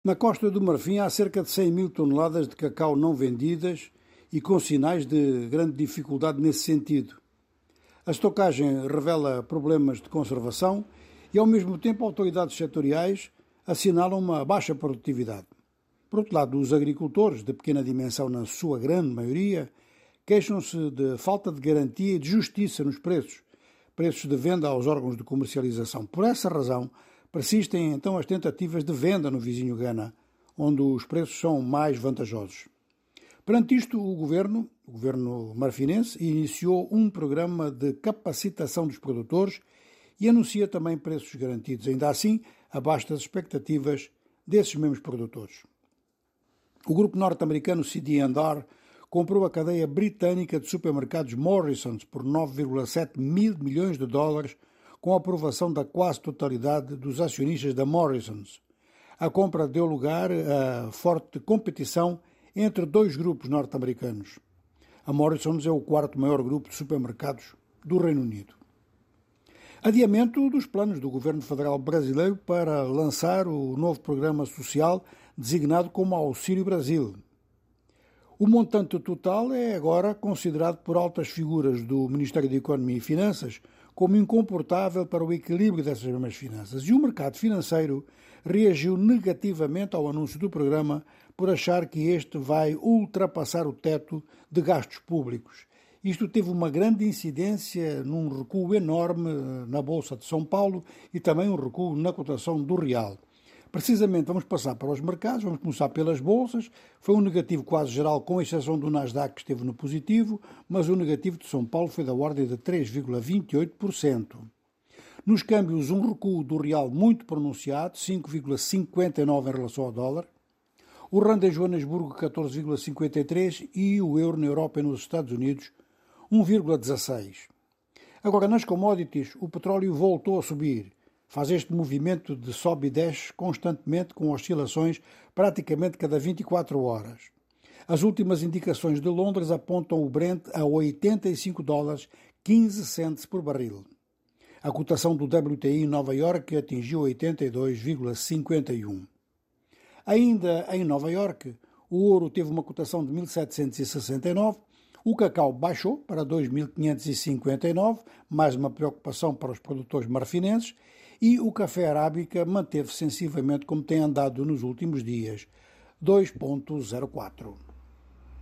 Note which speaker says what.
Speaker 1: Na Costa do Marfim há cerca de 100 mil toneladas de cacau não vendidas e com sinais de grande dificuldade nesse sentido. A estocagem revela problemas de conservação e, ao mesmo tempo, autoridades setoriais assinalam uma baixa produtividade. Por outro lado, os agricultores, de pequena dimensão na sua grande maioria, queixam-se de falta de garantia e de justiça nos preços de venda aos órgãos de comercialização. Por essa razão, persistem então as tentativas de venda no vizinho Ghana, onde os preços são mais vantajosos. Perante isto, o governo marfinense, iniciou um programa de capacitação dos produtores e anuncia também preços garantidos, ainda assim abaixo das expectativas desses mesmos produtores. O grupo norte-americano CD&R comprou a cadeia britânica de supermercados Morrisons por 9,7 mil milhões de dólares, com a aprovação da quase totalidade dos acionistas da Morrisons. A compra deu lugar a forte competição entre dois grupos norte-americanos. A Morrisons é o quarto maior grupo de supermercados do Reino Unido. Adiamento dos planos do governo federal brasileiro para lançar o novo programa social designado como Auxílio Brasil. O montante total é agora considerado por altas figuras do Ministério da Economia e Finanças como incomportável para o equilíbrio dessas mesmas finanças. E o mercado financeiro reagiu negativamente ao anúncio do programa por achar que este vai ultrapassar o teto de gastos públicos. Isto teve uma grande incidência num recuo enorme na Bolsa de São Paulo e também um recuo na cotação do real. Precisamente, vamos passar para os mercados, vamos começar pelas bolsas. Foi um negativo quase geral, com exceção do Nasdaq, que esteve no positivo, mas o negativo de São Paulo foi da ordem de 3,28%. Nos câmbios, um recuo do real muito pronunciado, 5,59% em relação ao dólar. O rand em Joanesburgo, 14,53%, e o euro na Europa e nos Estados Unidos, 1,16%. Agora, nas commodities, o petróleo voltou a subir. Faz este movimento de sobe e desce constantemente, com oscilações praticamente cada 24 horas. As últimas indicações de Londres apontam o Brent a 85 dólares 15 centes por barril. A cotação do WTI em Nova Iorque atingiu 82,51. Ainda em Nova Iorque, o ouro teve uma cotação de 1.769, o cacau baixou para 2.559, mais uma preocupação para os produtores marfinenses, e o café arábica manteve sensivelmente como tem andado nos últimos dias, 2,04.